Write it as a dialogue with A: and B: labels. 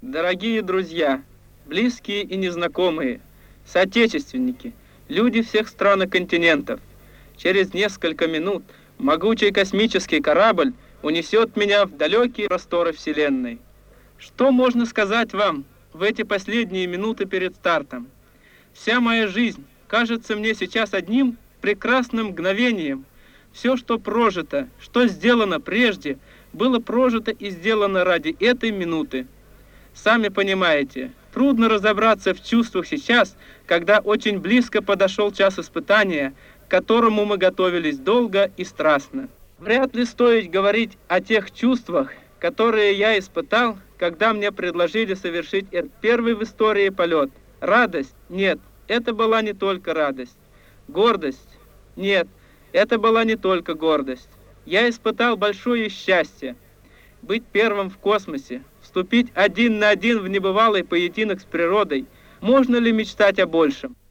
A: Дорогие друзья, близкие и незнакомые, соотечественники, люди всех стран и континентов, через несколько минут могучий космический корабль унесет меня в далекие просторы Вселенной. Что можно сказать вам в эти последние минуты перед стартом? Вся моя жизнь кажется мне сейчас одним прекрасным мгновением. Все, что прожито, что сделано прежде, было прожито и сделано ради этой минуты. Сами понимаете, трудно разобраться в чувствах сейчас, когда очень близко подошел час испытания, к которому мы готовились долго и страстно. Вряд ли стоит говорить о тех чувствах, которые я испытал, когда мне предложили совершить этот первый в истории полет. Радость? Нет, это была не только радость. Гордость? Нет, это была не только гордость. Я испытал большое счастье быть первым в космосе, вступить один на один в небывалый поединок с природой. Можно ли мечтать о большем?